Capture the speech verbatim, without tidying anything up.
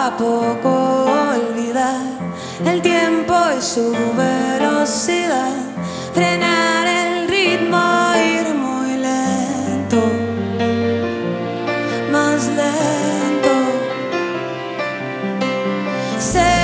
a poco olvidar el tiempo y su velocidad. Frenar